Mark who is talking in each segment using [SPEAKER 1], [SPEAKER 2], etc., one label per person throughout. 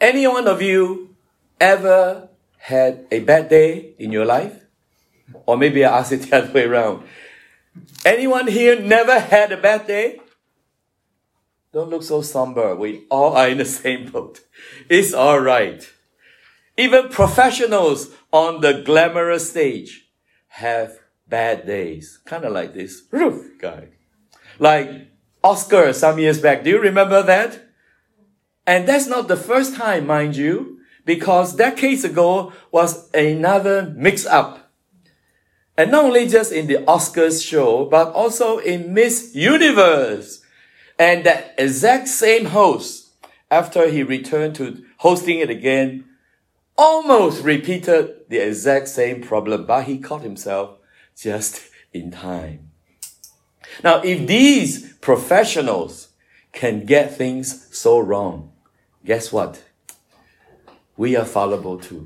[SPEAKER 1] Any one of you ever had a bad day in your life? Or maybe I ask it the other way around. Anyone here never had a bad day? Don't look so somber. We all are in the same boat. It's all right. Even professionals on the glamorous stage have bad days. Kind of like this guy. Like Oscar some years back. Do you remember that? And that's not the first time, mind you, because decades ago was another mix-up. And not only just in the Oscars show, but also in Miss Universe. And that exact same host, after he returned to hosting it again, almost repeated the exact same problem, but he caught himself just in time. Now, if these professionals can get things so wrong, guess what? We are fallible too.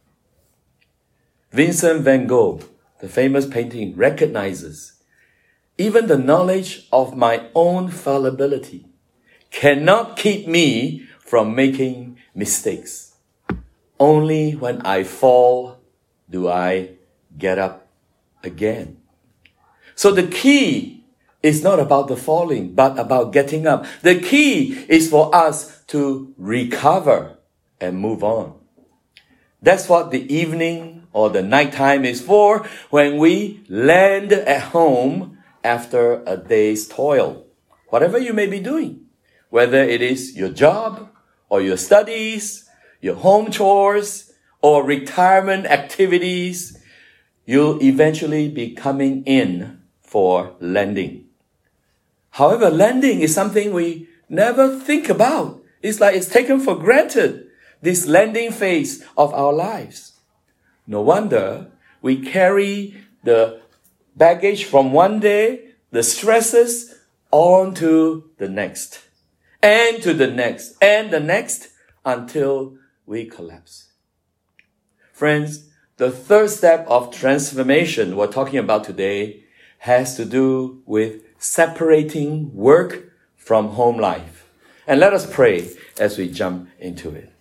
[SPEAKER 1] Vincent van Gogh, the famous painting, recognizes even the knowledge of my own fallibility cannot keep me from making mistakes. Only when I fall do I get up again. So the key is not about the falling, but about getting up. The key is for us to recover and move on. That's what the evening or the nighttime is for, when we land at home after a day's toil. Whatever you may be doing, whether it is your job or your studies, your home chores or retirement activities, you'll eventually be coming in for landing. However, landing is something we never think about. It's like it's taken for granted, this landing phase of our lives. No wonder we carry the baggage from one day, the stresses, on to the next, and to the next, and the next, until we collapse. Friends, the third step of transformation we're talking about today has to do with separating work from home life. And let us pray as we jump into it.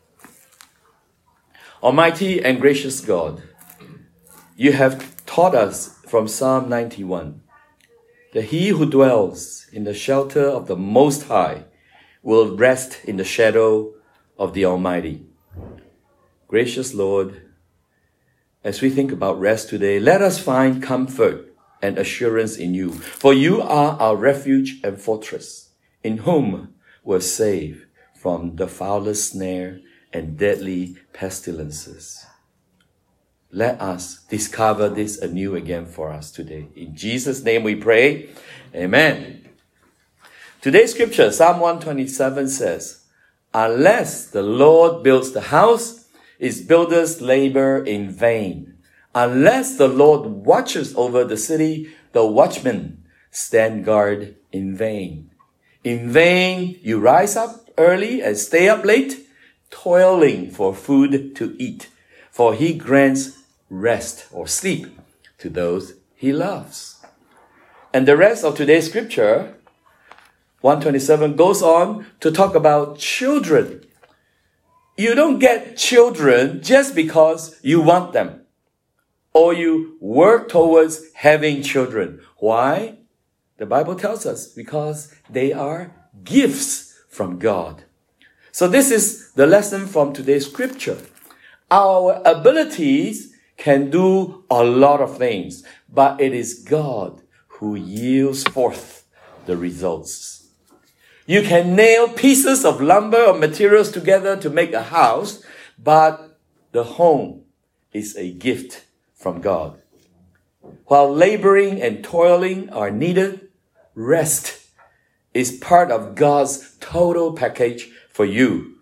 [SPEAKER 1] Almighty and gracious God, you have taught us from Psalm 91 that he who dwells in the shelter of the Most High will rest in the shadow of the Almighty. Gracious Lord, as we think about rest today, let us find comfort and assurance in you. For you are our refuge and fortress, in whom we're saved from the foulest snare and deadly pestilences. Let us discover this anew again for us today. In Jesus' name we pray. Amen. Today's scripture, Psalm 127 says, unless the Lord builds the house, its builders labor in vain. Unless the Lord watches over the city, the watchmen stand guard in vain. In vain you rise up early and stay up late, toiling for food to eat. For he grants rest or sleep to those he loves. And the rest of today's scripture, 127, goes on to talk about children. You don't get children just because you want them, or you work towards having children. Why? The Bible tells us because they are gifts from God. So this is the lesson from today's scripture. Our abilities can do a lot of things, but it is God who yields forth the results. You can nail pieces of lumber or materials together to make a house, but the home is a gift from God. While laboring and toiling are needed, rest is part of God's total package for you.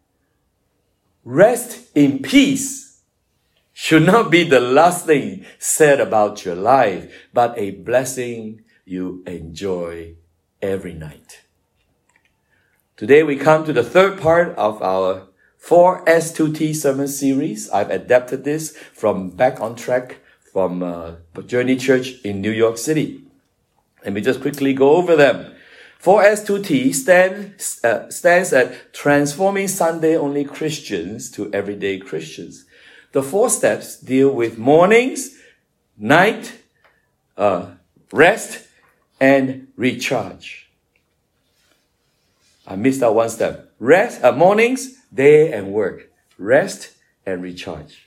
[SPEAKER 1] Rest in peace should not be the last thing said about your life, but a blessing you enjoy every night. Today we come to the third part of our 4S2T sermon series. I've adapted this from Back on Track from Journey Church in New York City. Let me just quickly go over them. 4S2T stands at Transforming Sunday-Only Christians to Everyday Christians. The 4 steps deal with mornings, night, rest, and recharge. I missed out one step. Mornings, day and work. Rest and recharge.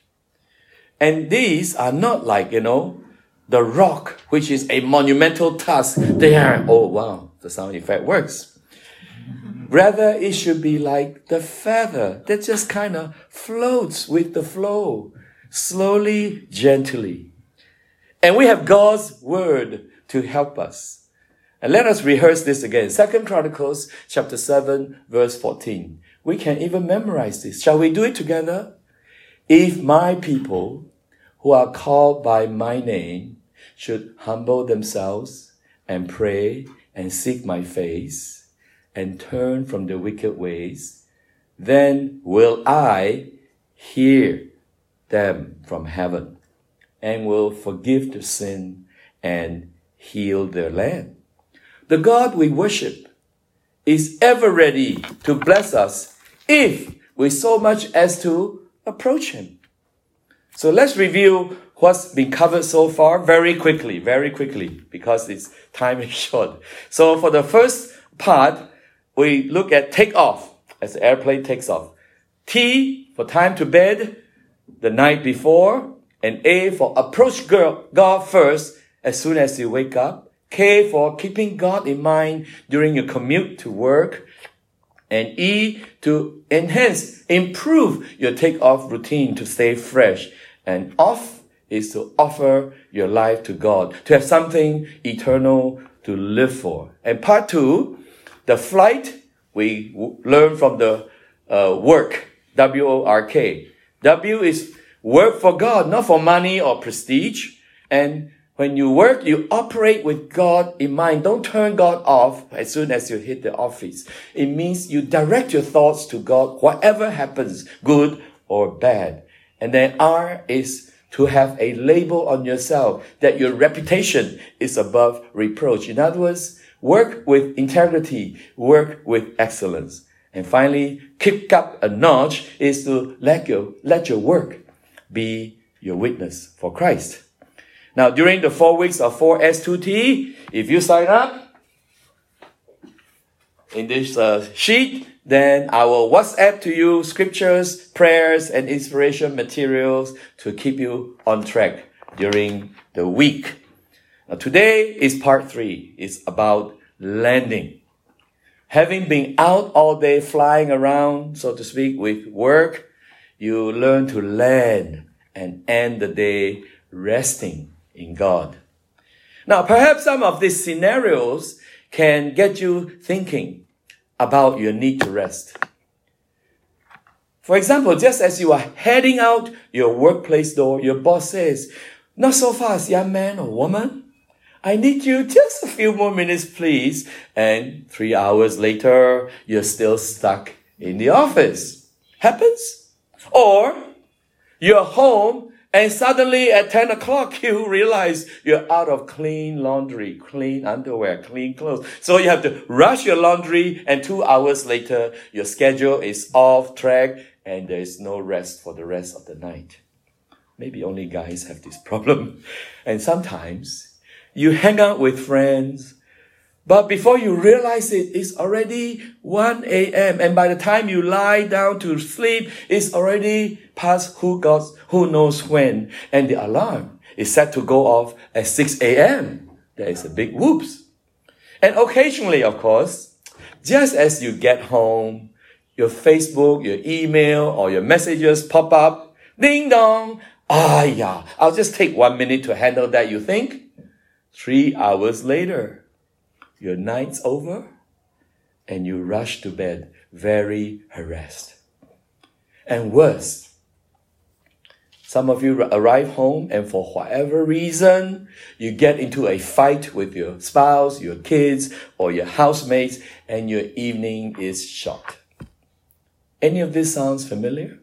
[SPEAKER 1] And these are not like, the rock, which is a monumental task. There, oh wow, the sound effect works. Rather, it should be like the feather that just kind of floats with the flow, slowly, gently. And we have God's word to help us. And let us rehearse this again. 2 Chronicles chapter 7, verse 14. We can even memorize this. Shall we do it together? If my people who are called by my name should humble themselves and pray and seek my face and turn from the wicked ways, then will I hear them from heaven and will forgive their sin and heal their land. The God we worship is ever ready to bless us if we so much as to approach him. So let's review what's been covered so far very quickly, because time is short. So for the first part, we look at take off, as the airplane takes off. T for time to bed, the night before, and A for approach God first as soon as you wake up. K for keeping God in mind during your commute to work. And E to improve your take-off routine to stay fresh. And off is to offer your life to God, to have something eternal to live for. And part 2, the flight, we learn from the work, W-O-R-K. W is work for God, not for money or prestige. And when you work, you operate with God in mind. Don't turn God off as soon as you hit the office. It means you direct your thoughts to God, whatever happens, good or bad. And then R is to have a label on yourself that your reputation is above reproach. In other words, work with integrity, work with excellence. And finally, kick up a notch is to let your work be your witness for Christ. Now, during the 4 weeks of 4S2T, if you sign up in this sheet, then I will WhatsApp to you scriptures, prayers, and inspiration materials to keep you on track during the week. Now, today is part 3. It's about landing. Having been out all day flying around, so to speak, with work, you learn to land and end the day resting in God. Now, perhaps some of these scenarios can get you thinking about your need to rest. For example, just as you are heading out your workplace door, your boss says, "Not so fast, young man or woman. I need you just a few more minutes, please." And 3 hours later, you're still stuck in the office. Happens? Or you're home and suddenly at 10 o'clock, you realize you're out of clean laundry, clean underwear, clean clothes. So you have to rush your laundry, and 2 hours later, your schedule is off track and there is no rest for the rest of the night. Maybe only guys have this problem. And sometimes you hang out with friends, but before you realize it, it's already 1 a.m. And by the time you lie down to sleep, it's already past who knows when. And the alarm is set to go off at 6 a.m. There is a big whoops. And occasionally, of course, just as you get home, your Facebook, your email, or your messages pop up. Ding dong. I'll just take 1 minute to handle that, you think? 3 hours later, your night's over, and you rush to bed very harassed. And worse, some of you arrive home, and for whatever reason, you get into a fight with your spouse, your kids, or your housemates, and your evening is shot. Any of this sounds familiar?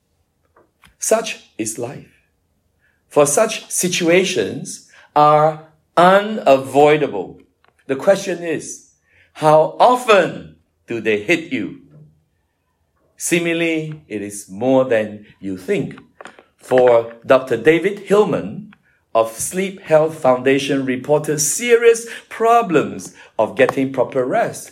[SPEAKER 1] Such is life. For such situations are unavoidable. The question is, How often do they hit you? Seemingly, it is more than you think. For Dr. David Hillman of Sleep Health Foundation reported serious problems of getting proper rest.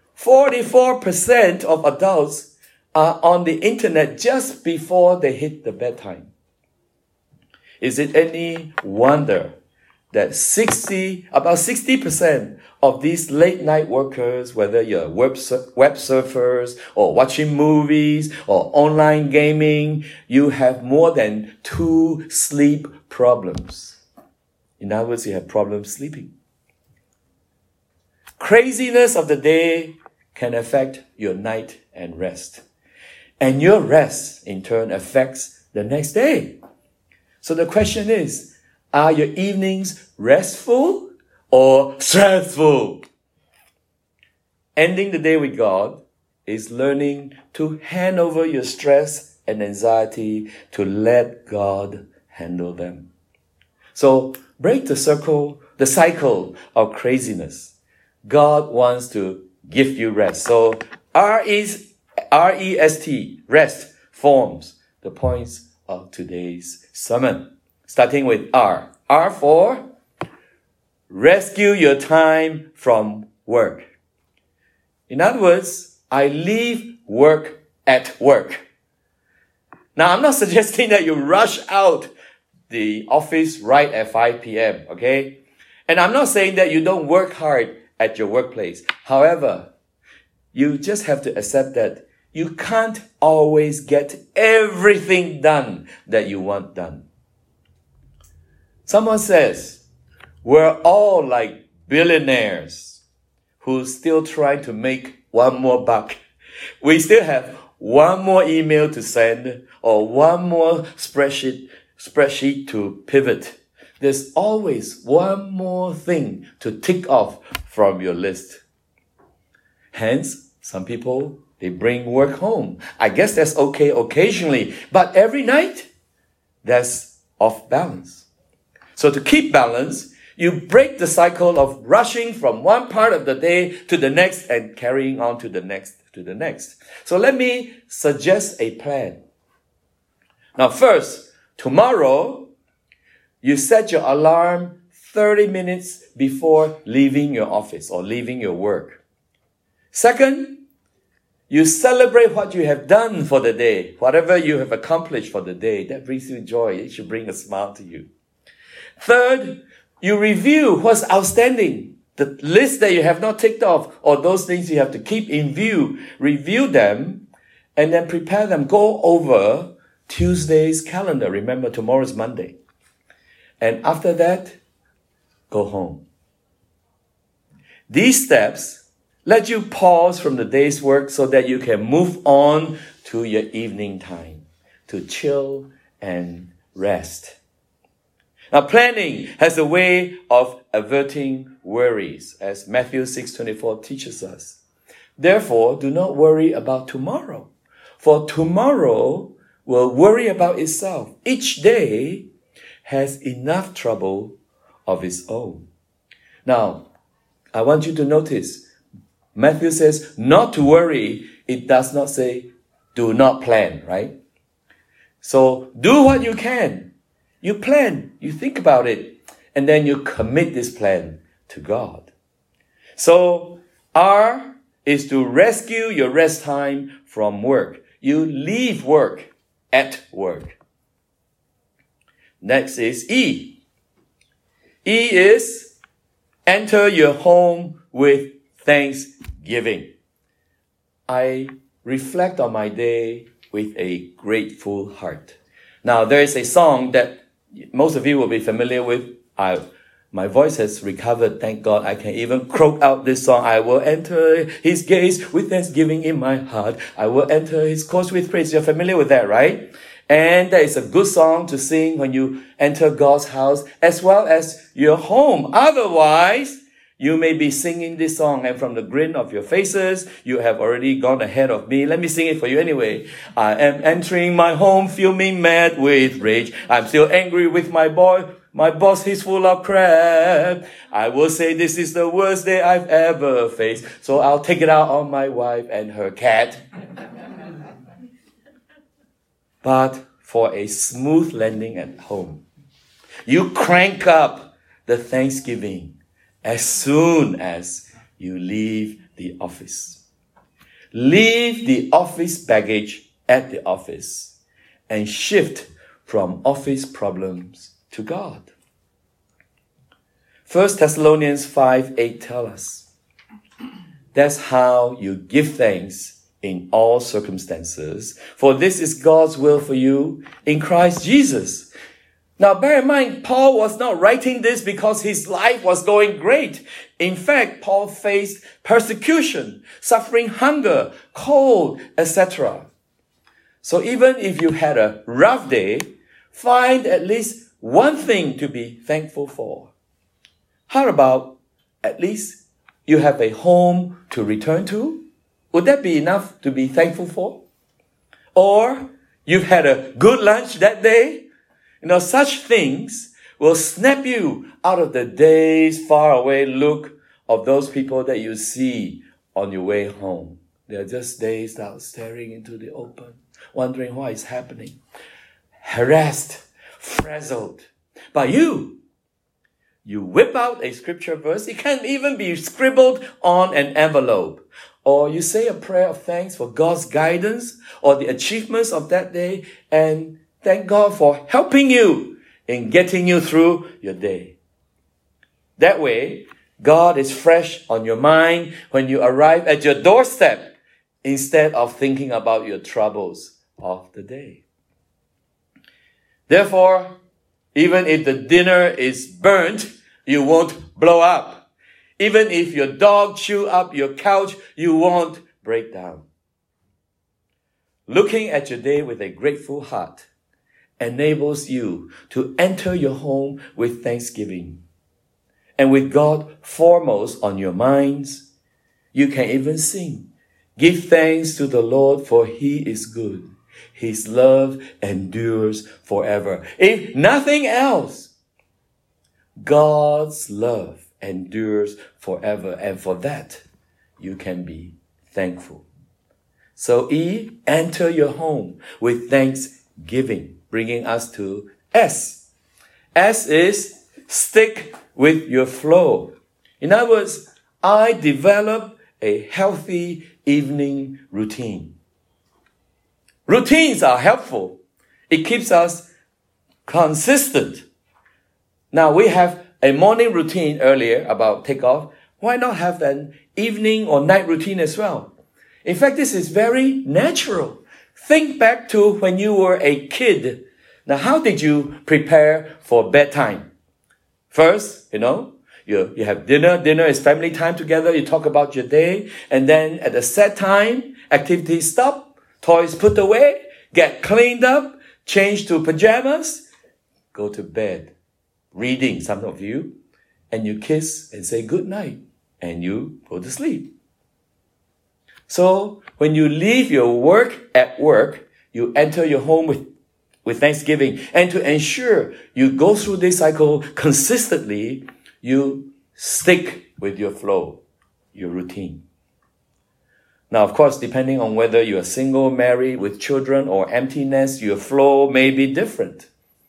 [SPEAKER 1] 44% of adults are on the internet just before they hit the bedtime. Is it any wonder that about 60% of these late night workers, whether you're web surfers or watching movies or online gaming, you have more than 2 sleep problems. In other words, you have problems sleeping. Craziness of the day can affect your night and rest. And your rest, in turn, affects the next day. So the question is, are your evenings restful or stressful? Ending the day with God is learning to hand over your stress and anxiety to let God handle them. So break the cycle of craziness. God wants to give you rest. So R-E-S-T, rest, forms the points of today's sermon. Starting with R. R for rescue your time from work. In other words, I leave work at work. Now, I'm not suggesting that you rush out the office right at 5 p.m., okay? And I'm not saying that you don't work hard at your workplace. However, you just have to accept that you can't always get everything done that you want done. Someone says, we're all like billionaires who still try to make one more buck. We still have one more email to send or one more spreadsheet to pivot. There's always one more thing to tick off from your list. Hence, some people, they bring work home. I guess that's okay occasionally, but every night, that's off balance. So to keep balance, you break the cycle of rushing from one part of the day to the next and carrying on to the next. So let me suggest a plan. Now first, tomorrow, you set your alarm 30 minutes before leaving your office or leaving your work. Second, you celebrate what you have done for the day. Whatever you have accomplished for the day, that brings you joy. It should bring a smile to you. Third, you review what's outstanding. The list that you have not ticked off or those things you have to keep in view. Review them and then prepare them. Go over Tuesday's calendar. Remember, tomorrow is Monday. And after that, go home. These steps let you pause from the day's work so that you can move on to your evening time to chill and rest. Now, planning has a way of averting worries, as Matthew 6:24 teaches us. Therefore, do not worry about tomorrow, for tomorrow will worry about itself. Each day has enough trouble of its own. Now, I want you to notice, Matthew says not to worry. It does not say do not plan, right? So do what you can. You plan, you think about it, and then you commit this plan to God. So R is to rescue your rest time from work. You leave work at work. Next is E. E is enter your home with thanksgiving. I reflect on my day with a grateful heart. Now, there is a song that most of you will be familiar with. My voice has recovered, thank God. I can even croak out this song. I will enter his gates with thanksgiving in my heart. I will enter his courts with praise. You're familiar with that, right? And that is a good song to sing when you enter God's house as well as your home. Otherwise, you may be singing this song and from the grin of your faces, you have already gone ahead of me. Let me sing it for you anyway. I am entering my home, feel me mad with rage. I'm still angry with my boy My boss, he's full of crap. I will say this is the worst day I've ever faced. So I'll take it out on my wife and her cat. But for a smooth landing at home, you crank up the Thanksgiving as soon as you leave the office. Leave the office baggage at the office and shift from office problems to God. 1 Thessalonians 5:8 tells us, that's how you give thanks in all circumstances, for this is God's will for you in Christ Jesus. Now bear in mind, Paul was not writing this because his life was going great. In fact, Paul faced persecution, suffering hunger, cold, etc. So even if you had a rough day, find at least one thing to be thankful for. How about at least you have a home to return to? Would that be enough to be thankful for? Or you've had a good lunch that day? Such things will snap you out of the dazed, faraway look of those people that you see on your way home. They're just dazed out, staring into the open, wondering what is happening. Harassed, frazzled. But you whip out a scripture verse. It can even be scribbled on an envelope. Or you say a prayer of thanks for God's guidance or the achievements of that day, and thank God for helping you in getting you through your day. That way, God is fresh on your mind when you arrive at your doorstep instead of thinking about your troubles of the day. Therefore, even if the dinner is burnt, you won't blow up. Even if your dog chew up your couch, you won't break down. Looking at your day with a grateful heart enables you to enter your home with thanksgiving. And with God foremost on your minds, you can even sing, "Give thanks to the Lord, for he is good. His love endures forever." If nothing else, God's love endures forever. And for that, you can be thankful. So enter your home with thanksgiving, bringing us to S. S is stick with your flow. In other words, I develop a healthy evening routine. Routines are helpful. It keeps us consistent. Now we have a morning routine earlier about takeoff. Why not have an evening or night routine as well? In fact, this is very natural. Think back to when you were a kid. Now, how did you prepare for bedtime? First, you have dinner. Dinner is family time together. You talk about your day. And then at a set time, activities stop, toys put away, get cleaned up, change to pajamas, go to bed. Reading, some of you, and you kiss and say good night, and you go to sleep. So when you leave your work at work, you enter your home with thanksgiving. And to ensure you go through this cycle consistently, you stick with your flow, your routine. Now, of course, depending on whether you are single, married, with children, or empty nest, your flow may be different.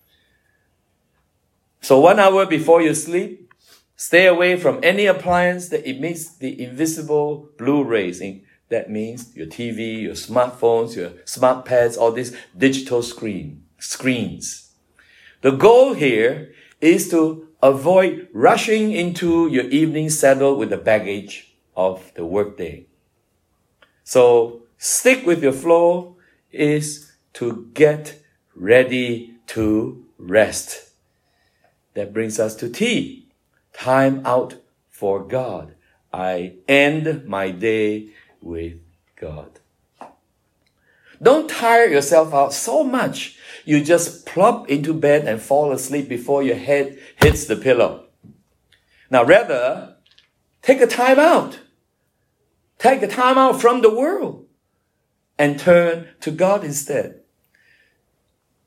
[SPEAKER 1] So 1 hour before you sleep, stay away from any appliance that emits the invisible blue rays. That means your TV, your smartphones, your smart pads, all these digital screens. The goal here is to avoid rushing into your evening saddle with the baggage of the workday. So stick with your flow is to get ready to rest. That brings us to T, time out for God. I end my day with God. Don't tire yourself out so much you just plop into bed and fall asleep before your head hits the pillow. Now rather, take a time out. Take a time out from the world and turn to God instead.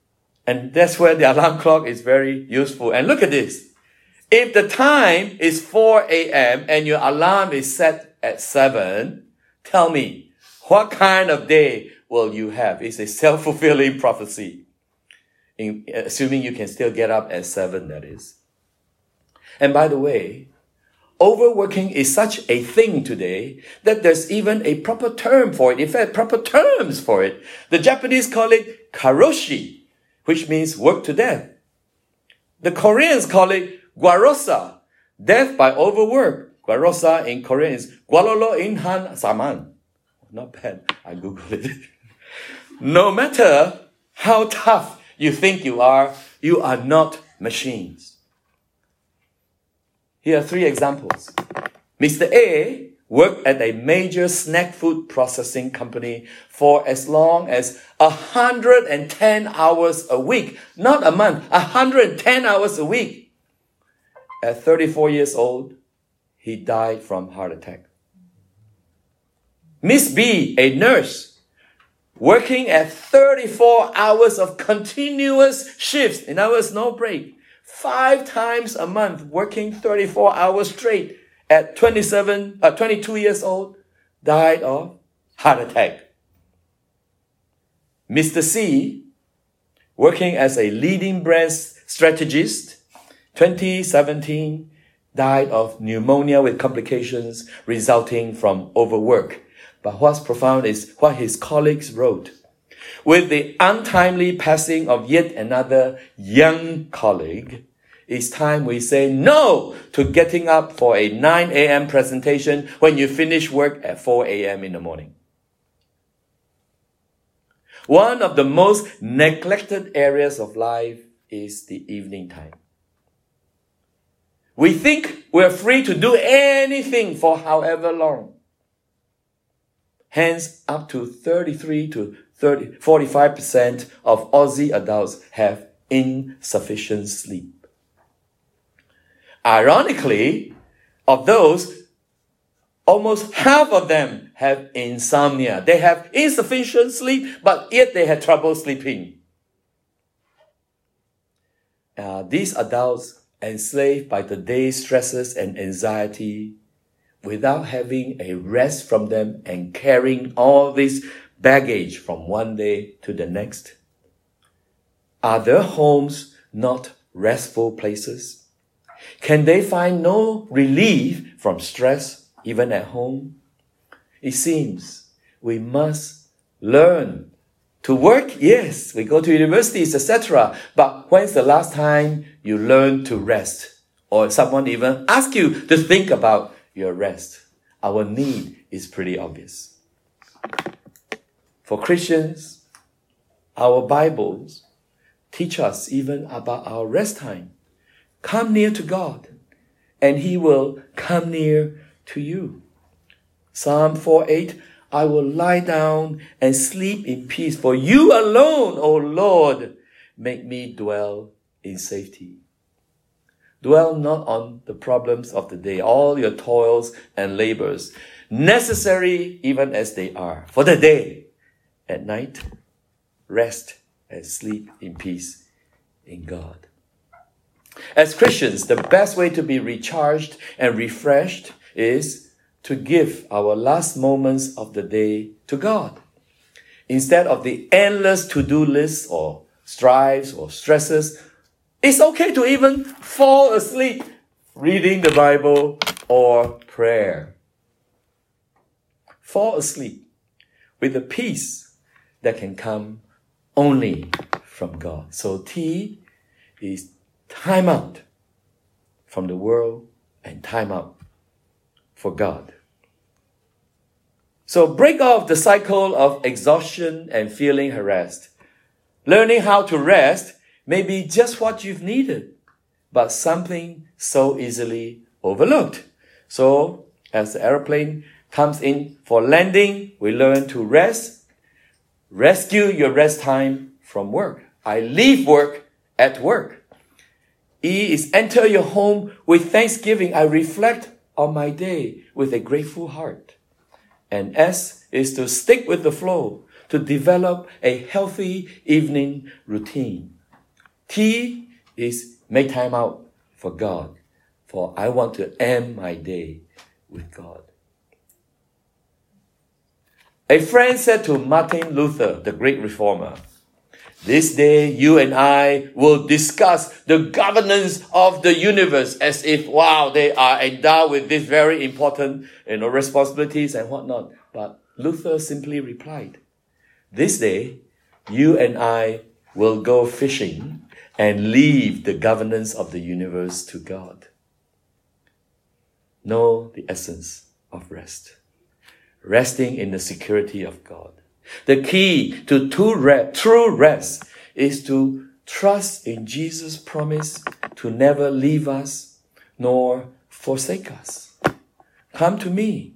[SPEAKER 1] And that's where the alarm clock is very useful. And look at this. If the time is 4 a.m. and your alarm is set at 7, tell me, what kind of day will you have? It's a self-fulfilling prophecy. Assuming you can still get up at 7, that is. And by the way, overworking is such a thing today that there's even a proper term for it. In fact, proper terms for it. The Japanese call it karoshi, which means work to death. The Koreans call it gwarosa, death by overwork. Gwarosa in Korean is gwalolo inhan saman. Not bad. I Googled it. No matter how tough you think you are not machines. Here are 3 examples. Mr. A worked at a major snack food processing company for as long as 110 hours a week. Not a month, 110 hours a week. At 34 years old, he died from heart attack. Miss B, a nurse, working at 34 hours of continuous shifts. In other words, no break. 5 times a month, working 34 hours straight. At 22 years old, died of heart attack. Mr. C, working as a leading brand strategist, 2017, died of pneumonia with complications resulting from overwork. But what's profound is what his colleagues wrote. With the untimely passing of yet another young colleague, it's time we say no to getting up for a 9 a.m. presentation when you finish work at 4 a.m. in the morning. One of the most neglected areas of life is the evening time. We think we're free to do anything for however long. Hence, up to 33 to 45% of Aussie adults have insufficient sleep. Ironically, of those, almost half of them have insomnia. They have insufficient sleep, but yet they have trouble sleeping. These adults, enslaved by the day's stresses and anxiety, without having a rest from them and carrying all this baggage from one day to the next? Are their homes not restful places? Can they find no relief from stress even at home? It seems we must learn to work. Yes, we go to universities, etc. But when's the last time you learned to rest? Or someone even ask you to think about your rest? Our need is pretty obvious. For Christians, our Bibles teach us even about our rest time. Come near to God, and He will come near to you. Psalm 4:8, I will lie down and sleep in peace, for you alone, O Lord, make me dwell in safety. Dwell not on the problems of the day, all your toils and labors, necessary even as they are, for the day. At night, rest and sleep in peace in God. As Christians, the best way to be recharged and refreshed is to give our last moments of the day to God. Instead of the endless to-do lists or strives or stresses, it's okay to even fall asleep reading the Bible or prayer. Fall asleep with the peace that can come only from God. So T is time out from the world and time out for God. So break off the cycle of exhaustion and feeling harassed. Learning how to rest may be just what you've needed, but something so easily overlooked. So as the airplane comes in for landing, we learn to rest. Rescue your rest time from work. I leave work at work. E is enter your home with thanksgiving. I reflect on my day with a grateful heart. And S is to stick with the flow, to develop a healthy evening routine. T is make time out for God, for I want to end my day with God. A friend said to Martin Luther, the great reformer, "This day you and I will discuss the governance of the universe," as if, wow, they are endowed with these very important, responsibilities and whatnot. But Luther simply replied, "This day you and I will go fishing and leave the governance of the universe to God." Know the essence of rest. Resting in the security of God. The key to true rest is to trust in Jesus' promise to never leave us nor forsake us. Come to me,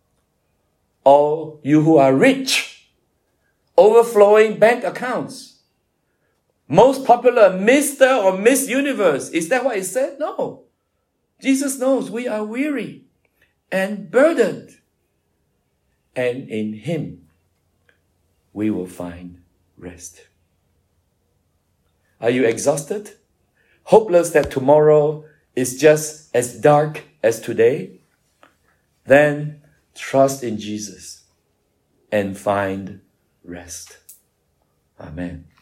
[SPEAKER 1] all you who are rich, overflowing bank accounts. Most popular Mr. or Miss Universe. Is that what it said? No. Jesus knows we are weary and burdened. And in Him, we will find rest. Are you exhausted? Hopeless that tomorrow is just as dark as today? Then trust in Jesus and find rest. Amen.